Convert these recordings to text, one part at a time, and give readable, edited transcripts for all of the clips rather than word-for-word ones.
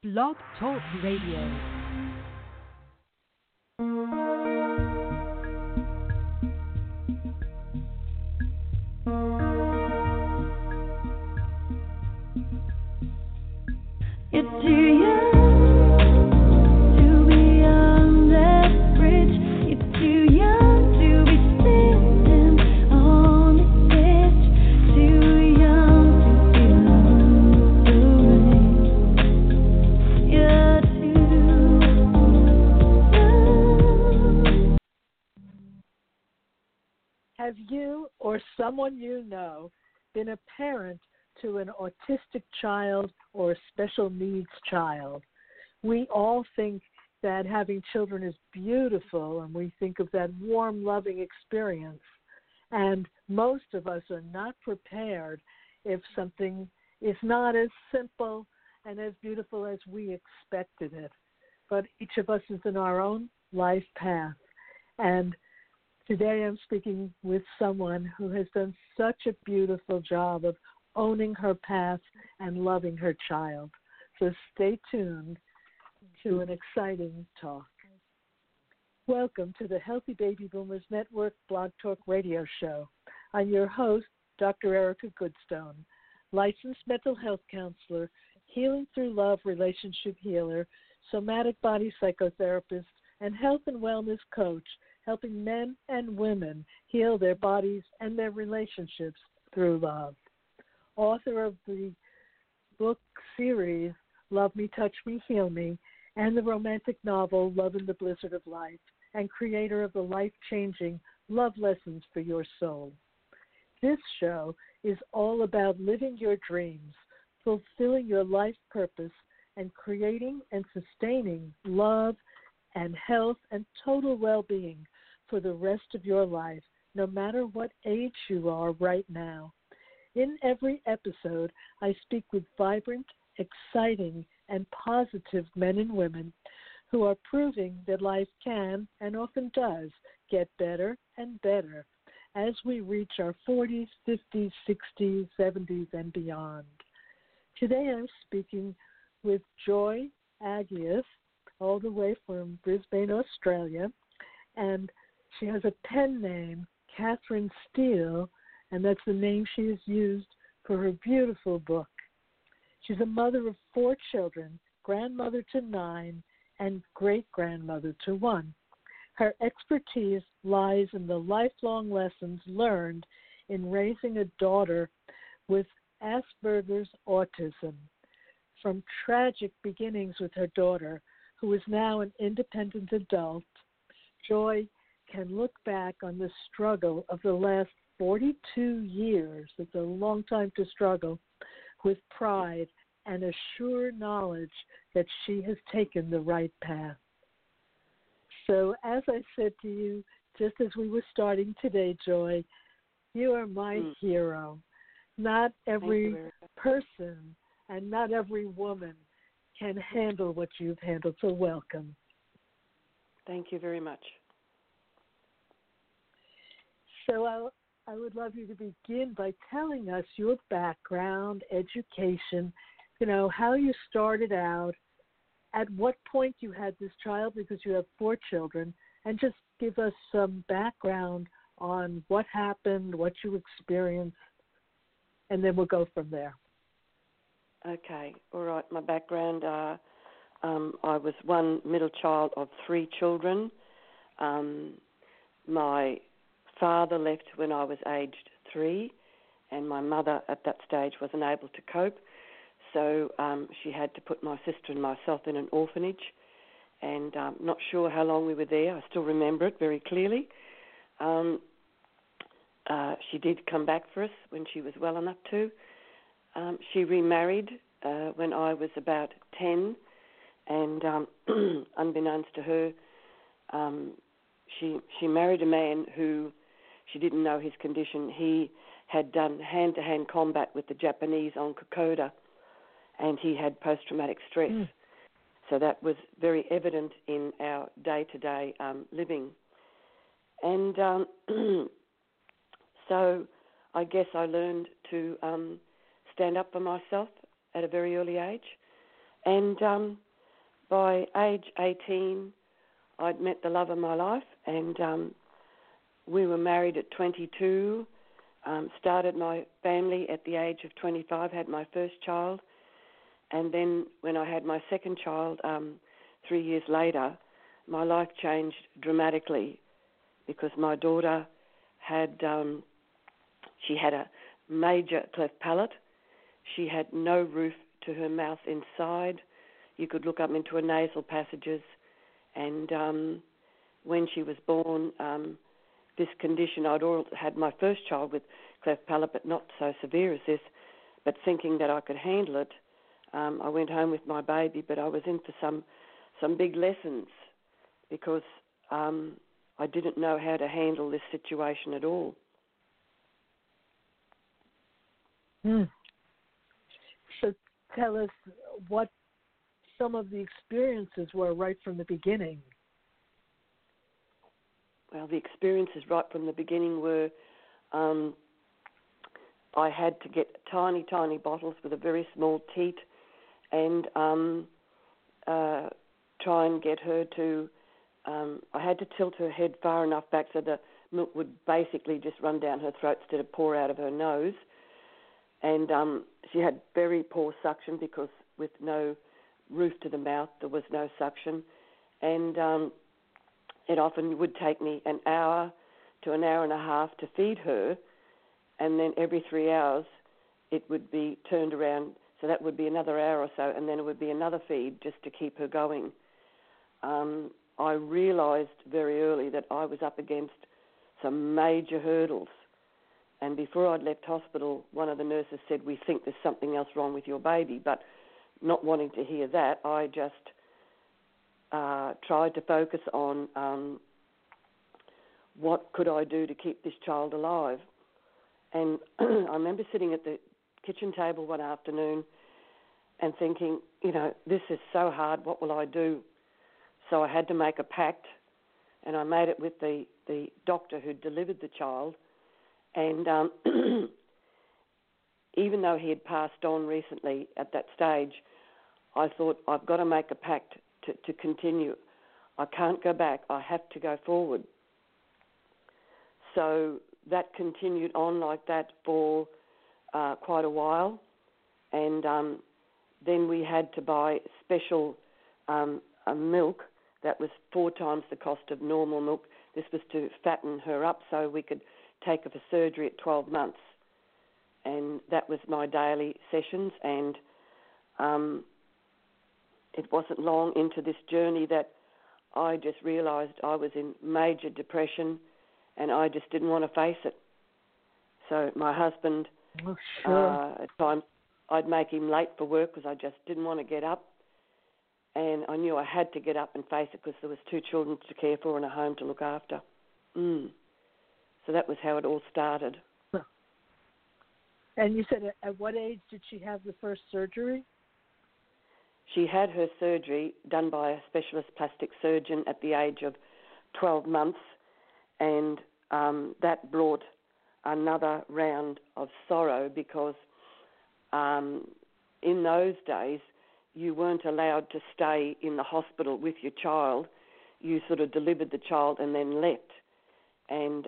Blog Talk Radio. It's too young to be on that bridge. It's too young to be sitting on the edge. Too young to feel the rain. You're too young. Have you or someone you know been a parent to an autistic child or a special needs child? We all think that having children is beautiful, and we think of that warm, loving experience. And most of us are not prepared if something is not as simple and as beautiful as we expected it. But each of us is in our own life path. And today I'm speaking with someone who has done such a beautiful job of owning her path and loving her child. So stay tuned to an exciting talk. Welcome to the Healthy Baby Boomers Network Blog Talk Radio Show. I'm your host, Dr. Erica Goodstone, licensed mental health counselor, healing through love relationship healer, somatic body psychotherapist, and health and wellness coach, helping men and women heal their bodies and their relationships through love. Author of the book series Love Me, Touch Me, Heal Me, and the romantic novel Love in the Blizzard of Life, and creator of the life-changing Love Lessons for Your Soul. This show is all about living your dreams, fulfilling your life purpose, and creating and sustaining love and health and total well-being for the rest of your life, no matter what age you are right now. In every episode, I speak with vibrant, exciting, and positive men and women who are proving that life can, and often does, get better and better as we reach our 40s, 50s, 60s, 70s, and beyond. Today I'm speaking with Joy Agius, all the way from Brisbane, Australia, and she has a pen name, Catherine Steele, and that's the name she has used for her beautiful book. She's a mother of 4 children, grandmother to 9, and great-grandmother to 1. Her expertise lies in the lifelong lessons learned in raising a daughter with Asperger's autism. From tragic beginnings with her daughter, who is now an independent adult, Joy can look back on the struggle of the last 42 years, it's a long time to struggle, with pride and a sure knowledge that she has taken the right path. So as I said to you, just as we were starting today, Joy, you are my hero. Not every person and not every woman can handle what you've handled, so welcome. Thank you very much. So I would love you to begin by telling us your background, education, how you started out, at what point you had this child, because you have 4 children, and just give us some background on what happened, what you experienced, and then we'll go from there. Okay, all right. My background, I was one middle child of 3 children. My father left when I was aged 3, and my mother at that stage wasn't able to cope, so she had to put my sister and myself in an orphanage, and not sure how long we were there. I still remember it very clearly. She did come back for us when she was well enough to. She remarried when I was about 10, and unbeknownst to her, she married a man who, she didn't know his condition. He had done hand-to-hand combat with the Japanese on Kokoda, and he had post-traumatic stress. So that was very evident in our day-to-day living. And so I guess I learned to stand up for myself at a very early age. And by age 18, I'd met the love of my life, and we were married at 22, started my family at the age of 25, had my first child, and then when I had my second child 3 years later, my life changed dramatically because my daughter had, she had a major cleft palate. She had no roof to her mouth inside. You could look up into her nasal passages. And when she was born, this condition, I'd already had my first child with cleft palate, but not so severe as this. But thinking that I could handle it, I went home with my baby, but I was in for some big lessons because I didn't know how to handle this situation at all. So tell us what some of the experiences were right from the beginning. Well, the experiences right from the beginning were I had to get tiny, tiny bottles with a very small teat and try and get her to, I had to tilt her head far enough back so the milk would basically just run down her throat instead of pour out of her nose. And she had very poor suction because with no roof to the mouth, there was no suction. And it often would take me an hour to an hour and a half to feed her. And then every 3 hours, it would be turned around. So that would be another hour or so. And then it would be another feed just to keep her going. I realised very early that I was up against some major hurdles. And before I'd left hospital, one of the nurses said, "We think there's something else wrong with your baby." But not wanting to hear that, I just tried to focus on what could I do to keep this child alive. And I remember sitting at the kitchen table one afternoon and thinking, this is so hard, what will I do? So I had to make a pact, and I made it with the doctor who delivered the child. And even though he had passed on recently at that stage, I thought, I've got to make a pact to continue. I can't go back. I have to go forward. So that continued on like that for quite a while. And then we had to buy special milk that was 4 times the cost of normal milk. This was to fatten her up so we could take her for surgery at 12 months. And that was my daily sessions. And it wasn't long into this journey that I just realised I was in major depression and I just didn't want to face it. So my husband, at times, I'd make him late for work because I just didn't want to get up. And I knew I had to get up and face it because there was 2 children to care for and a home to look after. So that was how it all started. And you said at what age did she have the first surgery? She had her surgery done by a specialist plastic surgeon at the age of 12 months, and that brought another round of sorrow because in those days you weren't allowed to stay in the hospital with your child. You sort of delivered the child and then left. And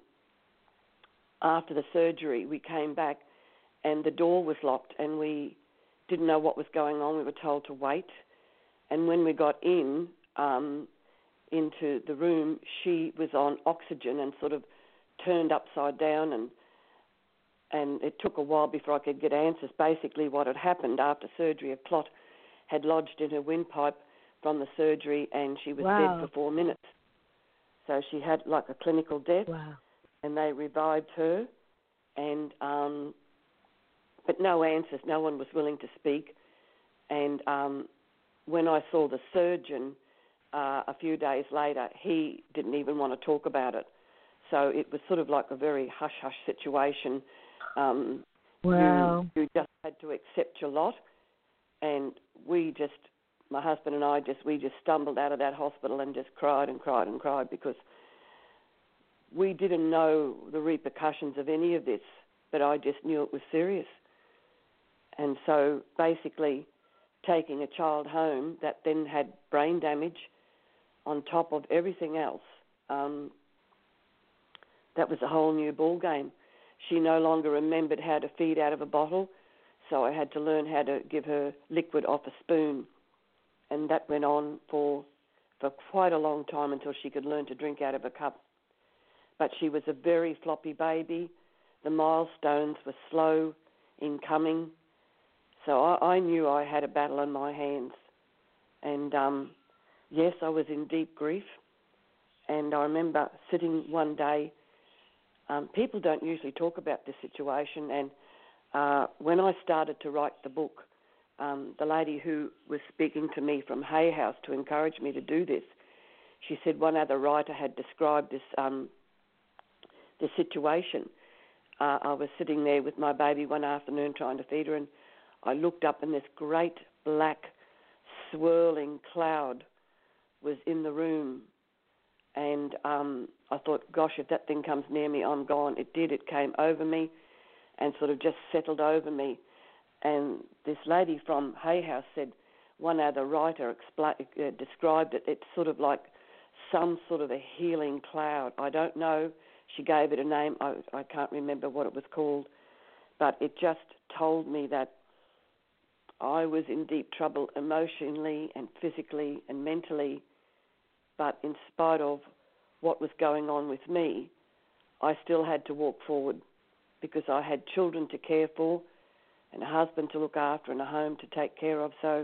after the surgery, we came back and the door was locked and we didn't know what was going on. We were told to wait. And when we got in into the room, she was on oxygen and sort of turned upside down, and it took a while before I could get answers. Basically what had happened after surgery, a clot had lodged in her windpipe from the surgery and she was dead for 4 minutes. So she had like a clinical death, and they revived her, and but no answers. No one was willing to speak. And when I saw the surgeon a few days later, he didn't even want to talk about it. So it was sort of like a very hush-hush situation. You just had to accept your lot. And my husband and I we just stumbled out of that hospital and just cried and cried and cried because we didn't know the repercussions of any of this, but I just knew it was serious. And so basically taking a child home that then had brain damage on top of everything else. That was a whole new ball game. She no longer remembered how to feed out of a bottle, so I had to learn how to give her liquid off a spoon, and that went on for quite a long time until she could learn to drink out of a cup. But she was a very floppy baby. The milestones were slow in coming, so I knew I had a battle in my hands. And yes, I was in deep grief, and I remember sitting one day. People don't usually talk about this situation, and when I started to write the book, the lady who was speaking to me from Hay House to encourage me to do this, she said one other writer had described this situation. I was sitting there with my baby one afternoon trying to feed her, and I looked up and this great black swirling cloud was in the room. And I thought, gosh, if that thing comes near me, I'm gone. It did. It came over me and sort of just settled over me. And this lady from Hay House said one other writer described it. It's sort of like some sort of a healing cloud. I don't know. She gave it a name. I can't remember what it was called. But it just told me that I was in deep trouble emotionally and physically and mentally. But in spite of what was going on with me, I still had to walk forward because I had children to care for and a husband to look after and a home to take care of. So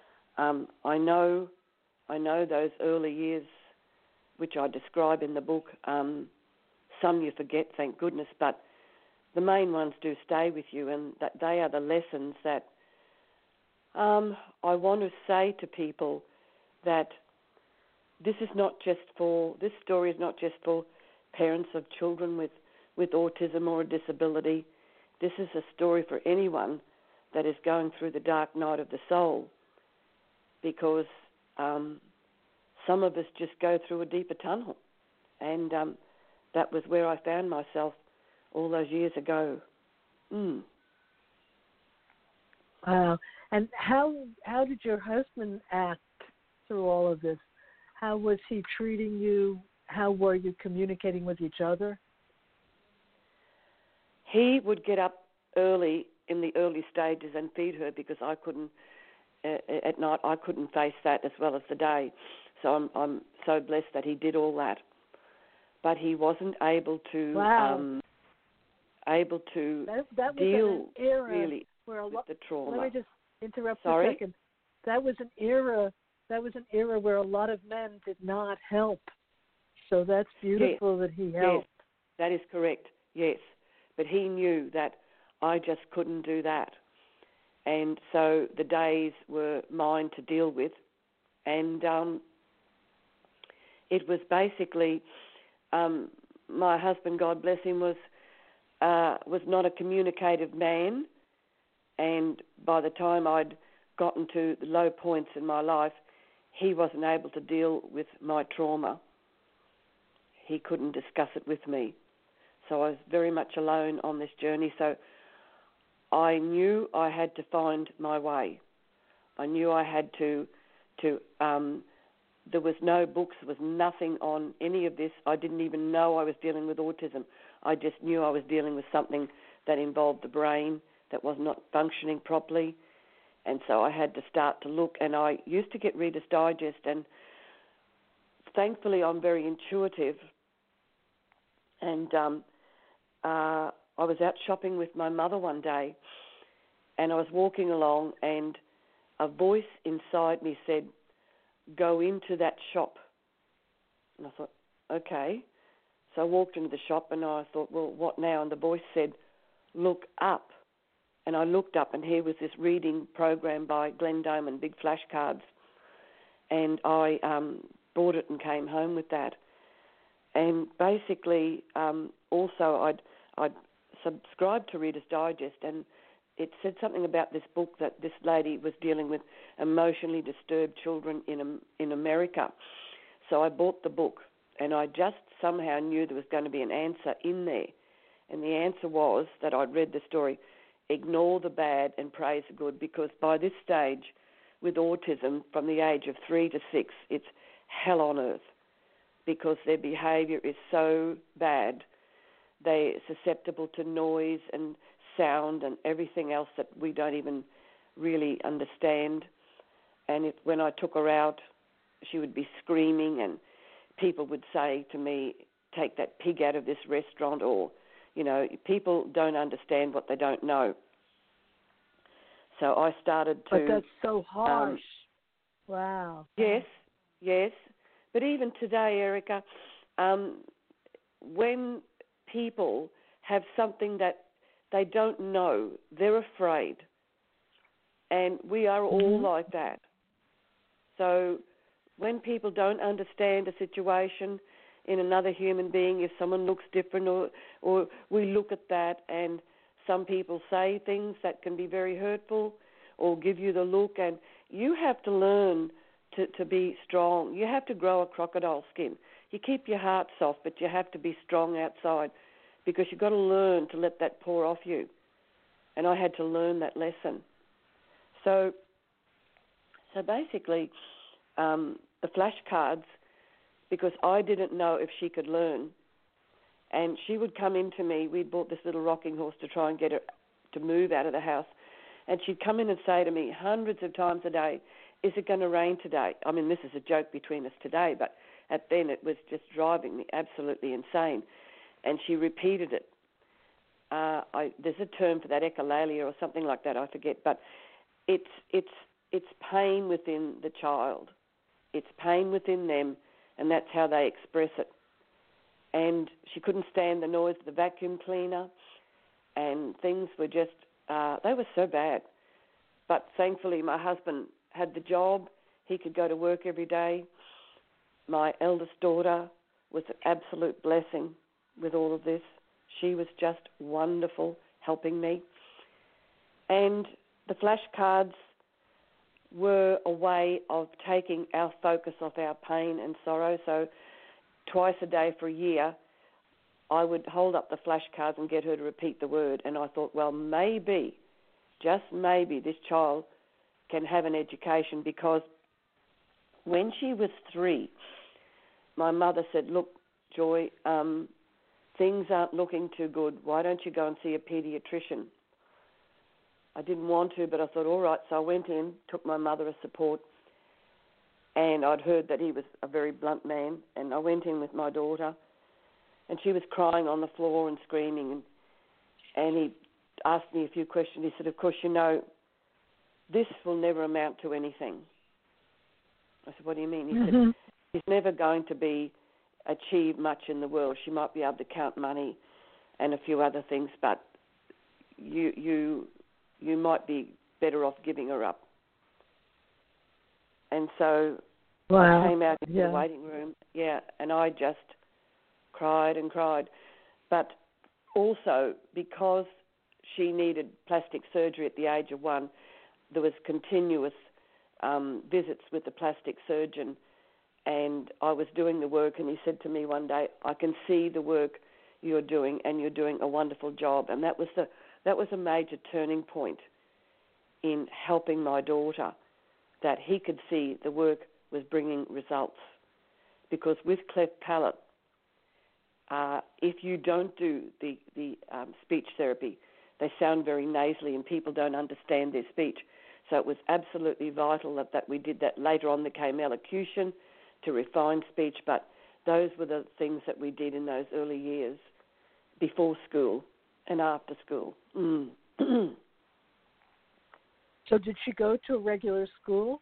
I know those early years, which I describe in the book. Some you forget, thank goodness, but the main ones do stay with you, and that they are the lessons that I want to say to people that this story is not just for parents of children with autism or a disability. This is a story for anyone that is going through the dark night of the soul, because some of us just go through a deeper tunnel, and that was where I found myself all those years ago. Wow. And how did your husband act through all of this? How was he treating you? How were you communicating with each other? He would get up early in the early stages and feed her because I couldn't, at night, I couldn't face that as well as the day. So I'm so blessed that he did all that. But he wasn't able to that deal an era really where with the trauma. Let me just interrupt Sorry? for a second. That was an era where a lot of men did not help. So that's beautiful that he helped. Yes, that is correct, yes. But he knew that I just couldn't do that. And so the days were mine to deal with. And it was basically, my husband, God bless him, was not a communicative man. And by the time I'd gotten to the low points in my life, he wasn't able to deal with my trauma. He couldn't discuss it with me. So I was very much alone on this journey. So I knew I had to find my way. I knew I had to there was no books, there was nothing on any of this. I didn't even know I was dealing with autism. I just knew I was dealing with something that involved the brain that was not functioning properly. And so I had to start to look, and I used to get Reader's Digest, and thankfully I'm very intuitive. And I was out shopping with my mother one day, and I was walking along, and a voice inside me said, "Go into that shop." And I thought, okay. So I walked into the shop, and I thought, well, what now? And the voice said, "Look up." And I looked up, and here was this reading program by Glenn Doman, big flashcards. And I bought it and came home with that. And basically, also I'd subscribed to Reader's Digest, and it said something about this book that this lady was dealing with emotionally disturbed children in America. So I bought the book, and I just somehow knew there was going to be an answer in there. And the answer was that I'd read the story, ignore the bad and praise the good, because by this stage with autism from the age of 3 to 6, it's hell on earth because their behaviour is so bad. They're susceptible to noise and sound and everything else that we don't even really understand. And when I took her out, she would be screaming, and people would say to me, take that pig out of this restaurant, or, you know, people don't understand what they don't know. So I started to... But that's so harsh. Wow. Yes. But even today, Erica, when people have something that they don't know, they're afraid. And we are all like that. So when people don't understand a situation in another human being, if someone looks different, or we look at that, and some people say things that can be very hurtful or give you the look, and you have to learn to be strong. You have to grow a crocodile skin. You keep your heart soft, but you have to be strong outside, because you've got to learn to let that pour off you. And I had to learn that lesson. So basically, the flashcards, because I didn't know if she could learn, and she would come into me. We bought this little rocking horse to try and get her to move out of the house, and she'd come in and say to me hundreds of times a day, is it going to rain today? I mean, this is a joke between us today, but at then it was just driving me absolutely insane. And she repeated it. There's a term for that, echolalia or something like that, I forget, but it's pain within the child. It's pain within them, and that's how they express it. And she couldn't stand the noise of the vacuum cleaner, and things were just, they were so bad. But thankfully my husband had the job. He could go to work every day. My eldest daughter was an absolute blessing with all of this. She was just wonderful helping me. And the flashcards were a way of taking our focus off our pain and sorrow. So twice a day for a year, I would hold up the flashcards and get her to repeat the word. And I thought, well, maybe, just maybe, this child can have an education, because when she was 3, my mother said, look, Joy, things aren't looking too good. Why don't you go and see a pediatrician? I didn't want to, but I thought, all right. So I went in, took my mother as support, and I'd heard that he was a very blunt man, and I went in with my daughter, and she was crying on the floor and screaming, and he asked me a few questions. He said, of course, you know, this will never amount to anything. I said, what do you mean? He said, she's never going to achieve much in the world. She might be able to count money and a few other things, but you might be better off giving her up. And so I came out into the waiting room, and I just cried and cried. But also, because she needed plastic surgery at the age of 1, there was continuous visits with the plastic surgeon, and I was doing the work, and he said to me one day, I can see the work you're doing, and you're doing a wonderful job. And that was a major turning point in helping my daughter, that he could see the work was bringing results. Because with cleft palate, if you don't do the speech therapy, they sound very nasally and people don't understand their speech. So it was absolutely vital that we did that. Later on there came elocution to refine speech, but those were the things that we did in those early years before school and after school. So did she go to a regular school?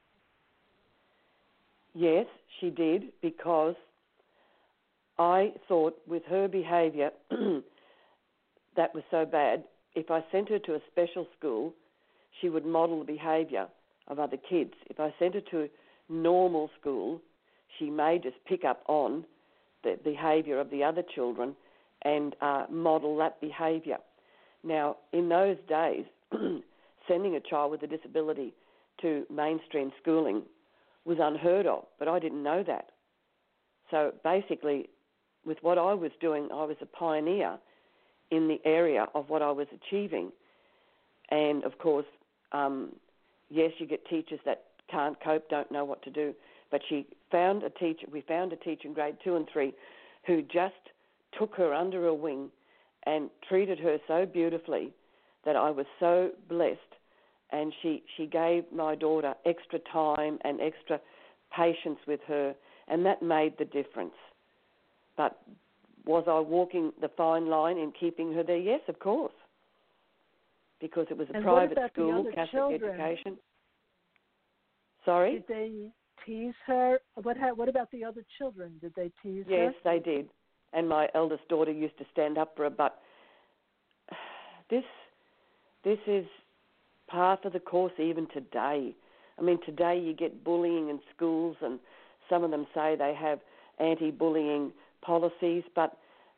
Yes, she did, because I thought with her behaviour that was so bad, if I sent her to a special school, she would model the behaviour of other kids. If I sent her to normal school, she may just pick up on the behaviour of the other children and model that behaviour. Now, in those days, sending a child with a disability to mainstream schooling was unheard of, but I didn't know that. So basically, with what I was doing, I was a pioneer in the area of what I was achieving. And, of course, yes, you get teachers that can't cope, don't know what to do. But she found a teacher. We found a teacher in grade 2 and 3 who just took her under her wing and treated her so beautifully that I was so blessed. And she gave my daughter extra time and extra patience with her, and that made the difference. But was I walking the fine line in keeping her there? Yes, of course. Because it was a private school, Catholic education. Sorry? Did they tease her? What about the other children? Did they tease her? Yes, they did. And my eldest daughter used to stand up for her. But this is part of the course even today. I mean, today you get bullying in schools, and some of them say they have anti-bullying policies, but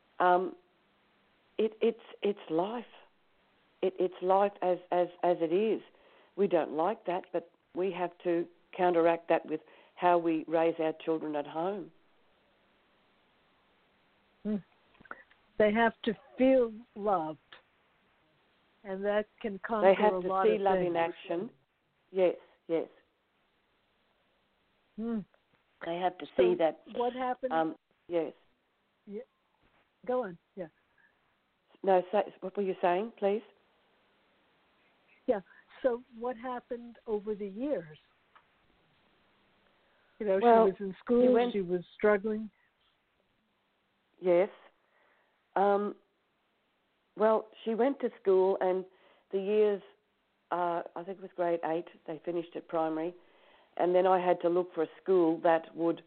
it's life. It's life as it is. We don't like that, but we have to counteract that with how we raise our children at home. They have to feel loved, and that can conquer They have a to lot see of love things. in action. Yes. They have to see that. What happened? Yes. Yeah. Go on. Yeah. No, what were you saying, please? Yeah. So what happened over the years? You know, Well, she was in school. She was struggling. Yes. Well, she went to school, and the years, I think it was grade 8, they finished at primary, and then I had to look for a school that would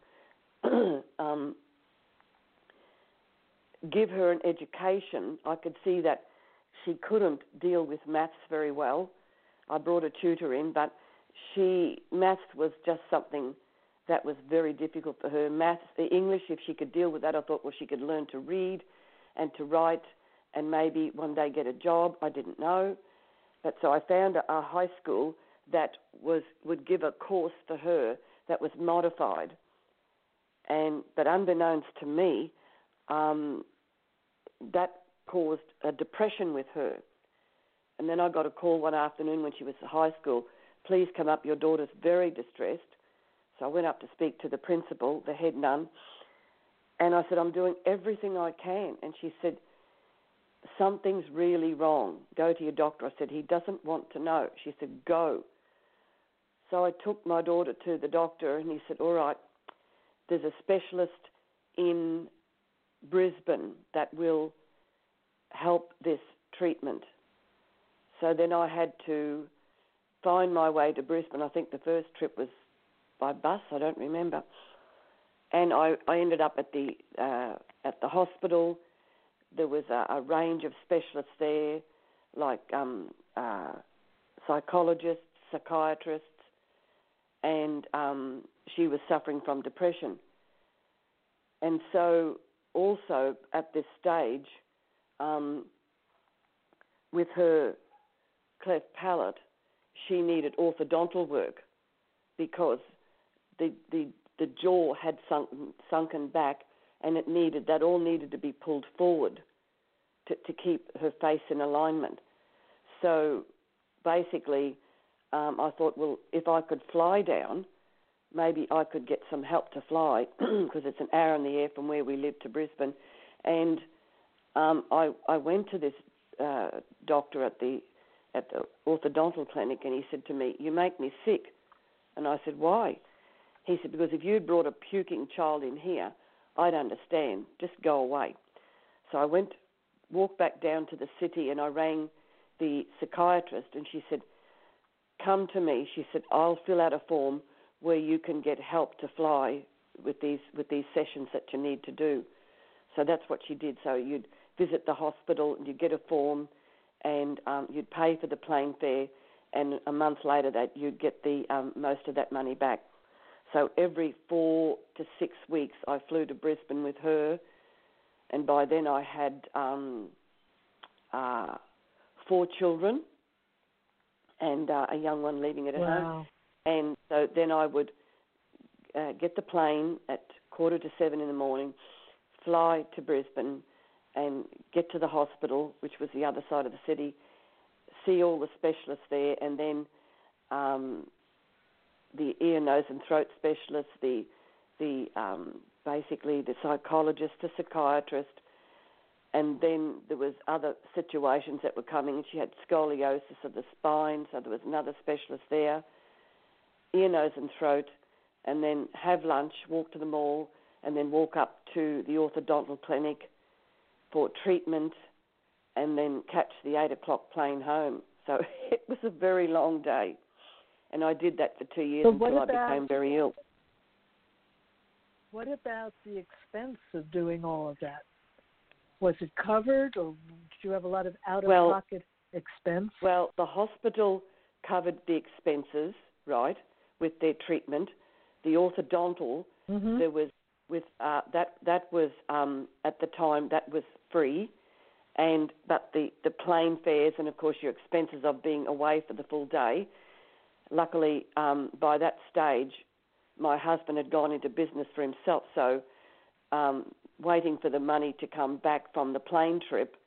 give her an education. I could see that she couldn't deal with maths very well. I brought a tutor in, but maths was just something that was very difficult for her. Maths, the English, if she could deal with that, I thought, well, she could learn to read and to write and maybe one day get a job. I didn't know. But so I found a high school that would give a course for her that was modified. But unbeknownst to me, that caused a depression with her. And then I got a call one afternoon when she was at high school, please come up, your daughter's very distressed. So I went up to speak to the principal, the head nun, and I said, I'm doing everything I can. And she said, something's really wrong. Go to your doctor. I said, he doesn't want to know. She said, go. So I took my daughter to the doctor, and he said, all right, there's a specialist in Brisbane that will help this treatment. So then I had to find my way to Brisbane. I think the first trip was by bus, I don't remember. And I ended up at the hospital. There was a range of specialists there, like psychologists, psychiatrists, and she was suffering from depression. And so also at this stage, with her cleft palate, she needed orthodontal work because the jaw had sunken back, and that all needed to be pulled forward to keep her face in alignment. So basically, I thought, well, if I could fly down, maybe I could get some help to fly because it's an hour in the air from where we live to Brisbane. And I went to this doctor at the orthodontal clinic, and he said to me, you make me sick. And I said, why? He said, because if you'd brought a puking child in here, I'd understand. Just go away. So I walked back down to the city, and I rang the psychiatrist, and she said, come to me. She said, I'll fill out a form where you can get help to fly with these sessions that you need to do. So that's what she did. So you'd visit the hospital, and you'd get a form, and you'd pay for the plane fare, and a month later that you'd get the most of that money back. So every 4 to 6 weeks I flew to Brisbane with her, and by then I had 4 children and a young one leaving it at home. And so then I would get the plane at 6:45 in the morning, fly to Brisbane and get to the hospital, which was the other side of the city, see all the specialists there, and then the ear, nose and throat specialist, the basically the psychologist, the psychiatrist, and then there was other situations that were coming. She had scoliosis of the spine, so there was another specialist there, ear, nose and throat, and then have lunch, walk to the mall, and then walk up to the orthodontal clinic for treatment, and then catch the 8 o'clock plane home. So it was a very long day. And I did that for 2 years until I became very ill. What about the expense of doing all of that? Was it covered, or did you have a lot of out-of-pocket expense? Well, the hospital covered the expenses, right, with their treatment. The orthodontal, there was that was at the time that was free, but the plane fares and of course your expenses of being away for the full day. Luckily, by that stage, my husband had gone into business for himself, so waiting for the money to come back from the plane trip,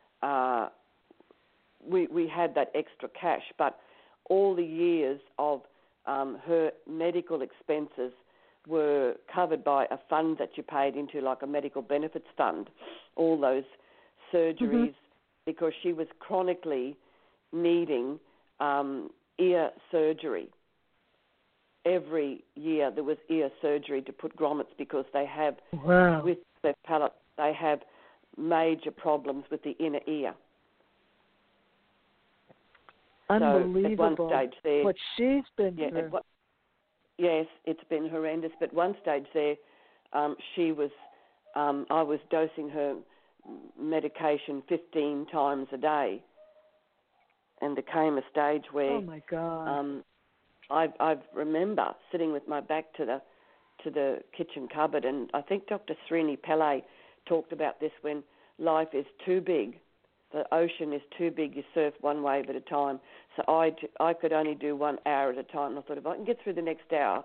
we had that extra cash. But all the years of her medical expenses were covered by a fund that you paid into, like a medical benefits fund, all those surgeries, because she was chronically needing ear surgery. Every year there was ear surgery to put grommets because they have, with their palate, they have major problems with the inner ear. Unbelievable. So at one stage there, what she's been through. Yes, it's been horrendous. But one stage there, she was, I was dosing her medication 15 times a day, and there came a stage where, oh my God, I remember sitting with my back to the kitchen cupboard, and I think Dr. Srini Pillay talked about this when life is too big. The ocean is too big, you surf one wave at a time. So I could only do 1 hour at a time. And I thought, if I can get through the next hour,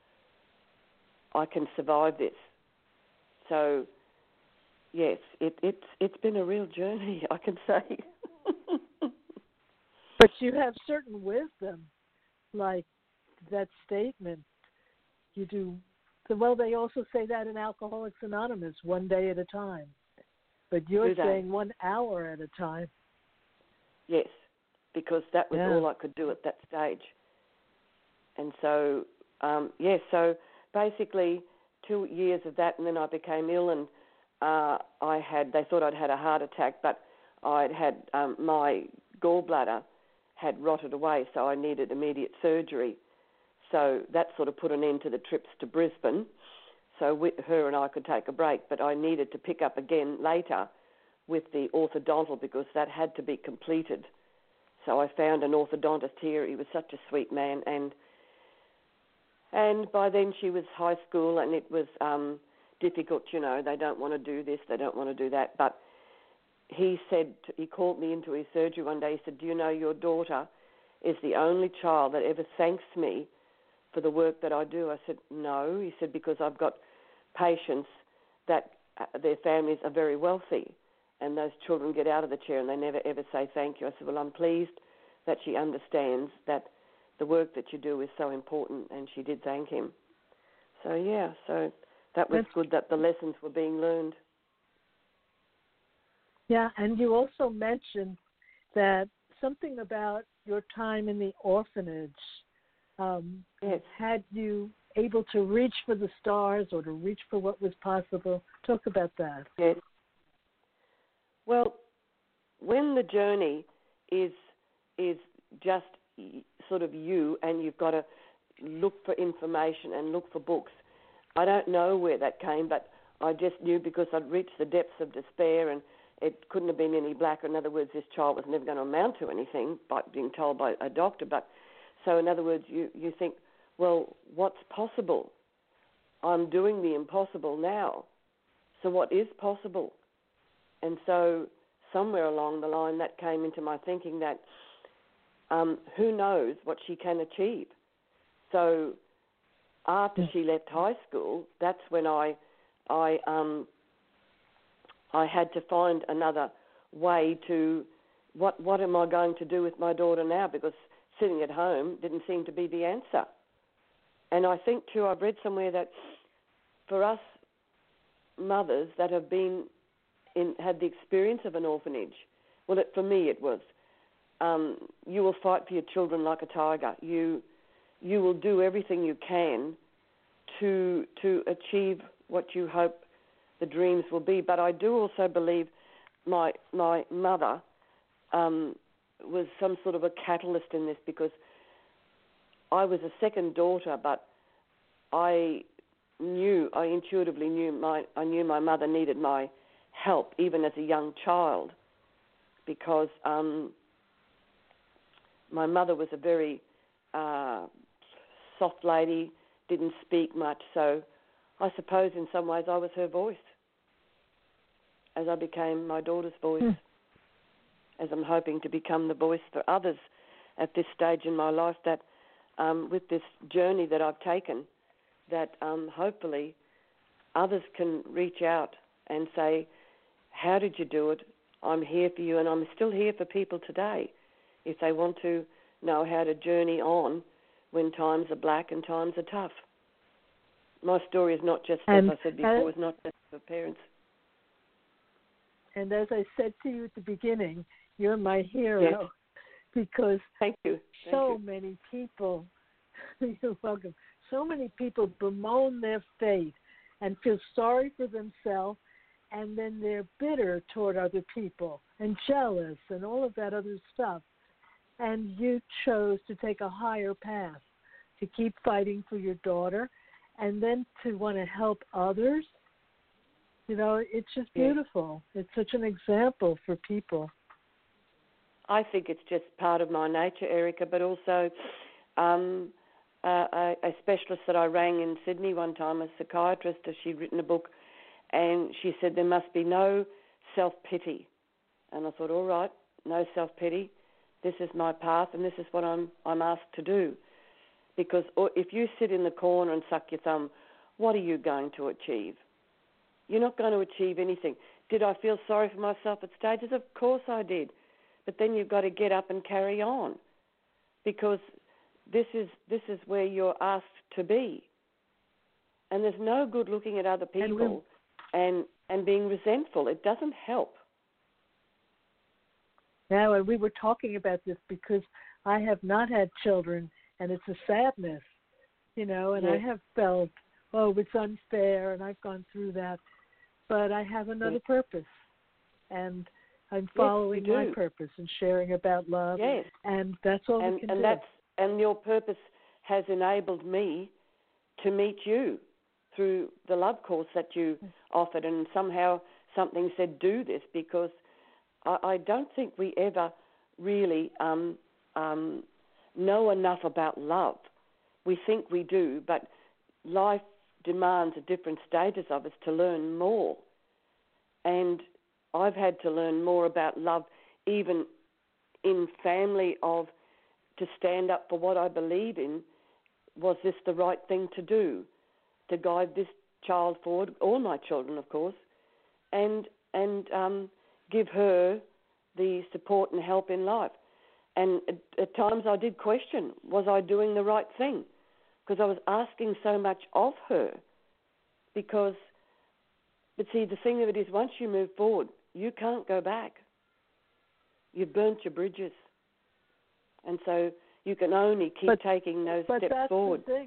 I can survive this. So, yes, it's been a real journey, I can say. But you have certain wisdom, like that statement. You do, well, they also say that in Alcoholics Anonymous, 1 day at a time. But you're saying 1 hour at a time. Yes, because that was all I could do at that stage. And so, so basically 2 years of that, and then I became ill, and they thought I'd had a heart attack, but I'd had, my gallbladder had rotted away, so I needed immediate surgery. So that sort of put an end to the trips to Brisbane. So her and I could take a break, but I needed to pick up again later with the orthodontal because that had to be completed. So I found an orthodontist here. He was such a sweet man, and by then she was high school, and it was difficult. You know, they don't want to do this, they don't want to do that. But he called me into his surgery one day. He said, "Do you know your daughter is the only child that ever thanks me for the work that I do?" I said, "No." He said, "Because I've got patients that their families are very wealthy, and those children get out of the chair and they never ever say thank you." I said, "Well, I'm pleased that she understands that the work that you do is so important," and she did thank him. So so that was good that the lessons were being learned. Yeah, and you also mentioned that something about your time in the orphanage had you able to reach for the stars or to reach for what was possible. Talk about that. Yes. Well, when the journey is just sort of you, and you've got to look for information and look for books, I don't know where that came, but I just knew because I'd reached the depths of despair, and it couldn't have been any blacker. In other words, this child was never going to amount to anything by being told by a doctor. But so, in other words, you think, well, what's possible? I'm doing the impossible now. So what is possible? And so somewhere along the line that came into my thinking that who knows what she can achieve. So after she left high school, that's when I had to find another way to, what am I going to do with my daughter now? Because sitting at home didn't seem to be the answer. And I think too, I've read somewhere that for us mothers that have had the experience of an orphanage, well, for me it was, you will fight for your children like a tiger. You will do everything you can to achieve what you hope the dreams will be. But I do also believe my mother was some sort of a catalyst in this, because I was a second daughter, but I intuitively knew I knew my mother needed my help even as a young child, because my mother was a very soft lady, didn't speak much, so I suppose in some ways I was her voice as I became my daughter's voice, as I'm hoping to become the voice for others at this stage in my life, that with this journey that I've taken, that hopefully others can reach out and say, how did you do it? I'm here for you, and I'm still here for people today if they want to know how to journey on when times are black and times are tough. My story is not just, as I said before, is not just for parents. And as I said to you at the beginning, you're my hero. Yes. Because Thank you. Many people, you're welcome, so many people bemoan their fate and feel sorry for themselves, and then they're bitter toward other people and jealous and all of that other stuff. And you chose to take a higher path, to keep fighting for your daughter, and then to want to help others. You know, it's just beautiful. It's such an example for people. I think it's just part of my nature, Erica, but also a specialist that I rang in Sydney one time, a psychiatrist, she'd written a book, and she said there must be no self-pity. And I thought, all right, no self-pity. This is my path, and this is what I'm asked to do. Because if you sit in the corner and suck your thumb, what are you going to achieve? You're not going to achieve anything. Did I feel sorry for myself at stages? Of course I did. But then you've got to get up and carry on, because this is where you're asked to be. And there's no good looking at other people and being resentful. It doesn't help. Now, and we were talking about this because I have not had children, and it's a sadness, you know, and I have felt, it's unfair, and I've gone through that. But I have another purpose, and I'm following my purpose and sharing about love, and that's all we can do. And your purpose has enabled me to meet you through the love course that you offered, and somehow something said, do this, because I don't think we ever really know enough about love. We think we do, but life demands at different stages of us to learn more. And I've had to learn more about love, even in family, to stand up for what I believe in. Was this the right thing to do, to guide this child forward, all my children, of course, and give her the support and help in life. And at times I did question, was I doing the right thing? Because I was asking so much of her. But see, the thing of it is, once you move forward, you can't go back. You've burnt your bridges. And so you can only keep taking those steps forward. But that's the thing.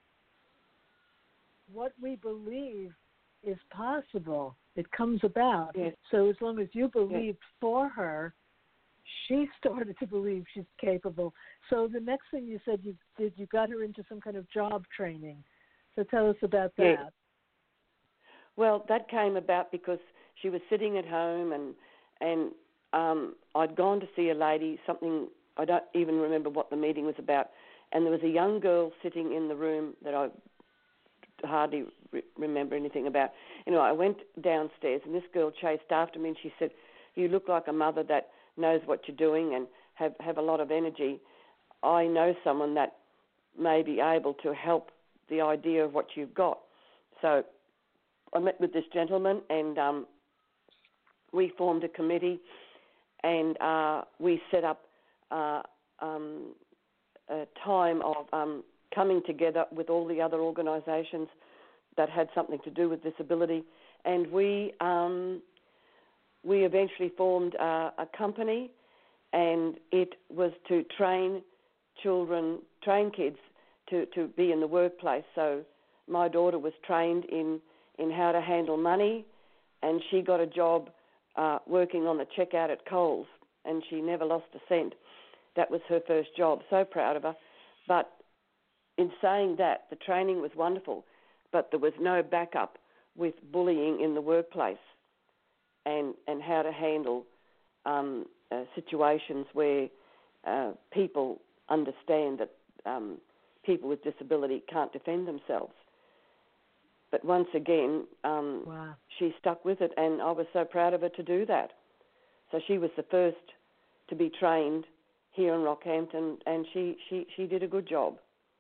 What we believe is possible. It comes about. Yes. So as long as you believed for her, she started to believe she's capable. So the next thing you said you did, you got her into some kind of job training. So tell us about that. Yes. Well, that came about because she was sitting at home, and I'd gone to see a lady, something, I don't even remember what the meeting was about, and there was a young girl sitting in the room that I hardly remember anything about. Anyway, I went downstairs, and this girl chased after me, and she said, you look like a mother that knows what you're doing and have a lot of energy. I know someone that may be able to help the idea of what you've got. So I met with this gentleman, and we formed a committee, and we set up a time of coming together with all the other organisations that had something to do with disability, and we eventually formed a company, and it was to train kids to be in the workplace. So my daughter was trained in how to handle money, and she got a job working on the checkout at Coles, and she never lost a cent. That was her first job. So proud of her. But in saying that, the training was wonderful, but there was no backup with bullying in the workplace and how to handle situations where people understand that people with disability can't defend themselves. But once again, Wow. she stuck with it, and I was so proud of her to do that. So she was the first to be trained here in Rockhampton, and she did a good job.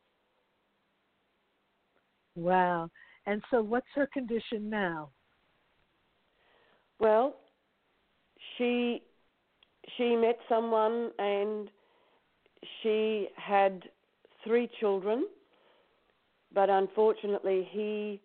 Wow. And so what's her condition now? Well, she met someone, and she had 3 children, but unfortunately he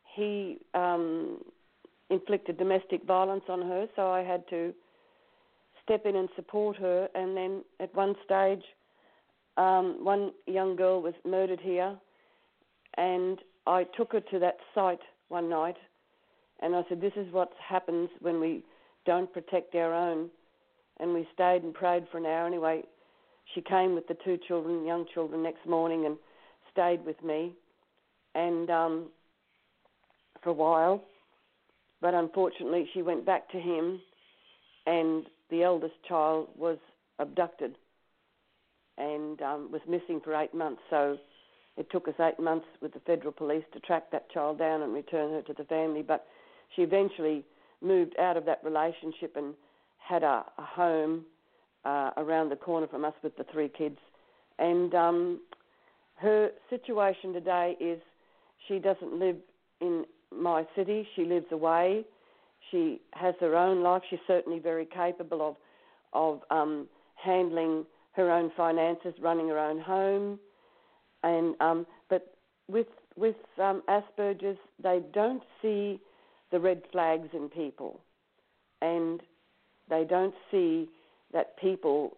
inflicted domestic violence on her, so I had to step in and support her. And then at one stage, one young girl was murdered here, and I took her to that site one night, and I said, this is what happens when we don't protect our own. And we stayed and prayed for an hour. Anyway, she came with the 2 children, young children, next morning and stayed with me, and for a while. But unfortunately, she went back to him, and the eldest child was abducted and was missing for 8 months. So it took us 8 months with the federal police to track that child down and return her to the family. But she eventually moved out of that relationship and had a home around the corner from us with the 3 kids. And her situation today is she doesn't live in my city. She lives away. She has her own life. She's certainly very capable of handling her own finances, running her own home. And but with Asperger's, they don't see the red flags in people, and they don't see that people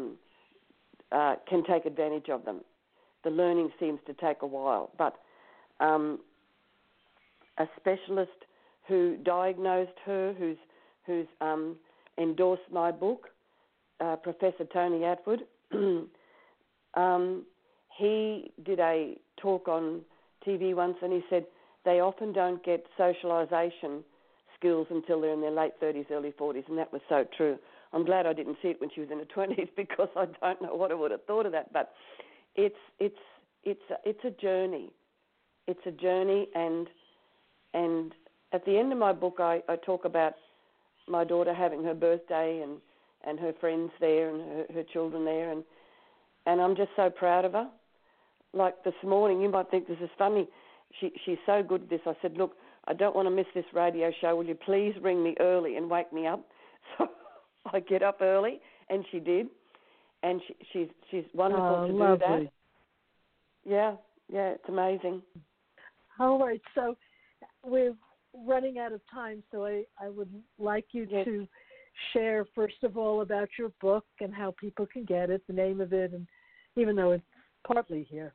can take advantage of them. The learning seems to take a while, but a specialist who diagnosed her, who's endorsed my book, Professor Tony Atwood, he did a talk on TV once, and he said they often don't get socialisation skills until they're in their late 30s, early 40s, and that was so true. I'm glad I didn't see it when she was in her 20s, because I don't know what I would have thought of that. But it's a journey. It's a journey, and at the end of my book, I talk about my daughter having her birthday and her friends there and her children there, and I'm just so proud of her. Like this morning, you might think this is funny. She's so good at this. I said, look, I don't want to miss this radio show. Will you please ring me early and wake me up? So I get up early, and she did, and she's wonderful to lovely. do that. Yeah, it's amazing. All right, so we're running out of time, so I would like you Yes. to share, first of all, about your book and how people can get it, the name of it, and even though it's partly here.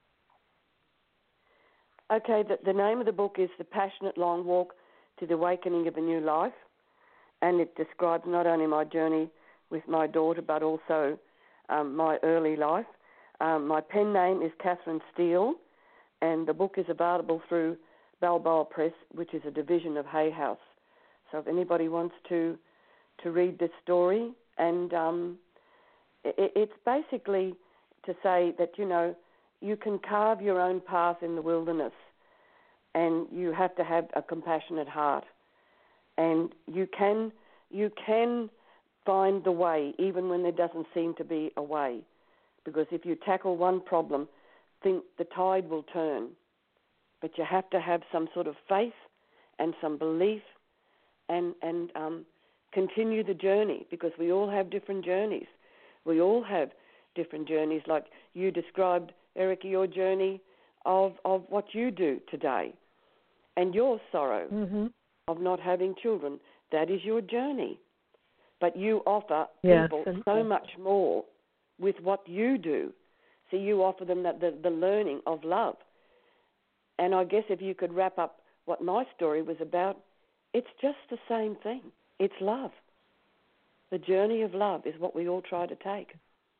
Okay, the name of the book is The Passionate Long Walk to the Awakening of a New Life, and it describes not only my journey with my daughter, but also my early life. My pen name is Catherine Steele, and the book is available through Balboa Press, which is a division of Hay House. So if anybody wants to read this story, and it's basically to say that, you can carve your own path in the wilderness, and you have to have a compassionate heart, and you can find the way even when there doesn't seem to be a way, because if you tackle one problem, think the tide will turn, but you have to have some sort of faith and some belief and continue the journey, because we all have different journeys. We all have different journeys, like you described, Erica, your journey. of what you do today, and your sorrow of not having children. That is your journey. But you offer people so much more with what you do. So you offer them the learning of love. And I guess if you could wrap up what my story was about, it's just the same thing. It's love. The journey of love is what we all try to take.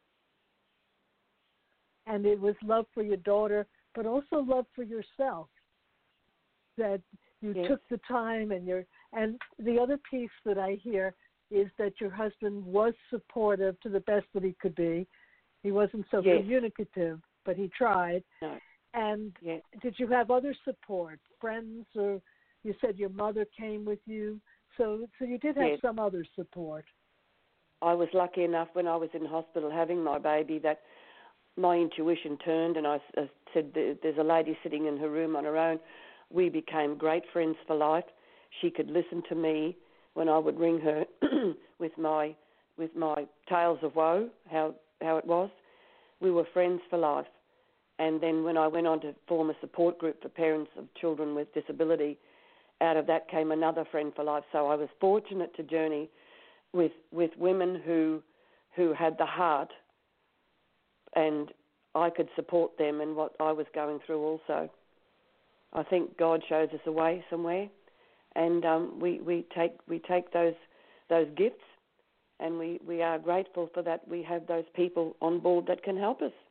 And it was love for your daughter, but also love for yourself. That you took the time, and the other piece that I hear is that your husband was supportive to the best that he could be. He wasn't so communicative, but he tried. No. And did you have other support, friends, or you said your mother came with you? So you did have some other support. I was lucky enough when I was in hospital having my baby that my intuition turned, and I said, there's a lady sitting in her room on her own. We became great friends for life. She could listen to me when I would ring her with my tales of woe, how it was. We were friends for life. And then when I went on to form a support group for parents of children with disability, out of that came another friend for life. So I was fortunate to journey with women who had the heart, and I could support them in what I was going through also. I think God shows us a way somewhere, and we take those gifts, and we are grateful for that. We have those people on board that can help us.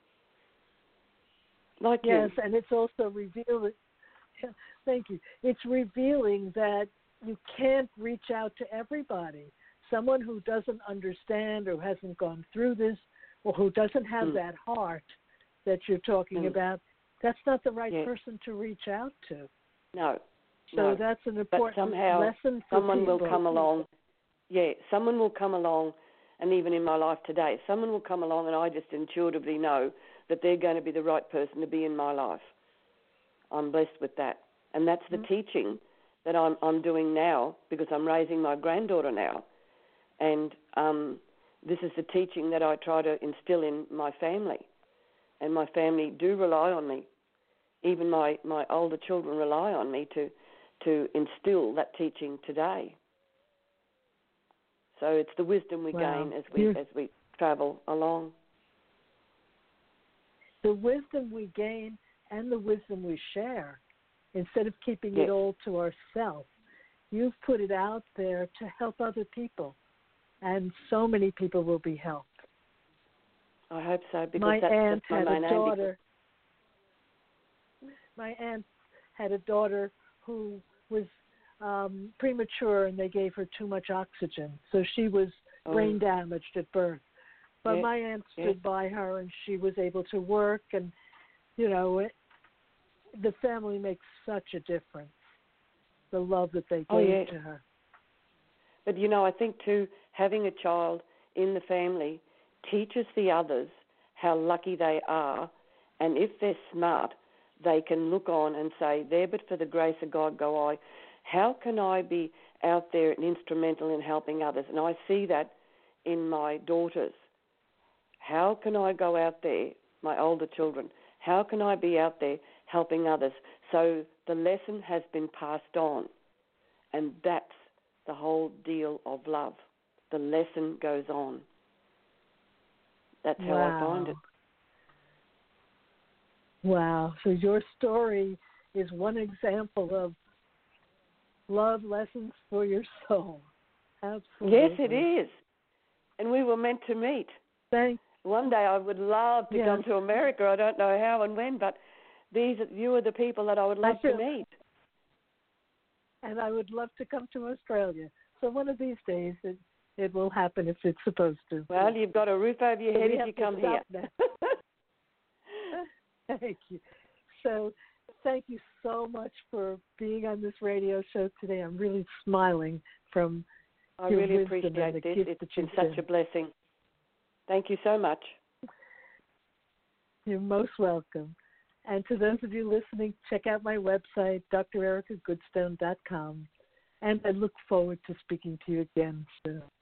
Like yes, and it's also revealing. Thank you. It's revealing that you can't reach out to everybody. Someone who doesn't understand or hasn't gone through this, or who doesn't have that heart that you're talking about, that's not the right person to reach out to. No. So that's an important lesson for someone people. will come along. Yeah, someone will come along, and even in my life today, someone will come along, and I just intuitively know that they're going to be the right person to be in my life. I'm blessed with that. And that's the teaching that I'm doing now, because I'm raising my granddaughter now. And this is the teaching that I try to instill in my family. And my family do rely on me. Even my older children rely on me to instill that teaching today. So it's the wisdom we gain as we travel along. The wisdom we gain and the wisdom we share, instead of keeping it all to ourselves. You've put it out there to help other people, and so many people will be helped. I hope so, because my aunt that's my had main a daughter. My aunt had a daughter who was premature, and they gave her too much oxygen, so she was brain damaged at birth. But my aunt stood by her, and she was able to work, and the family makes such a difference. The love that they gave to her. But I think too, having a child in the family teaches the others how lucky they are, and if they're smart, they can look on and say, there but for the grace of God go I. How can I be out there and instrumental in helping others? And I see that in my daughters. How can I go out there, my older children, how can I be out there helping others? So the lesson has been passed on, and that's the whole deal of love. The lesson goes on. That's how I find it. Wow. So your story is one example of love lessons for your soul. Absolutely. Yes, it is. And we were meant to meet. One day I would love to come to America. I don't know how and when, but you are the people that I would love to meet. And I would love to come to Australia. So one of these days it will happen if it's supposed to. Well, you've got a roof over your head if you come here. Thank you. So thank you so much for being on this radio show today. I'm really smiling from I your really wisdom appreciate and the this. gift It's been such a blessing. Thank you so much. You're most welcome. And to those of you listening, check out my website, drericagoodstone.com. And I look forward to speaking to you again soon.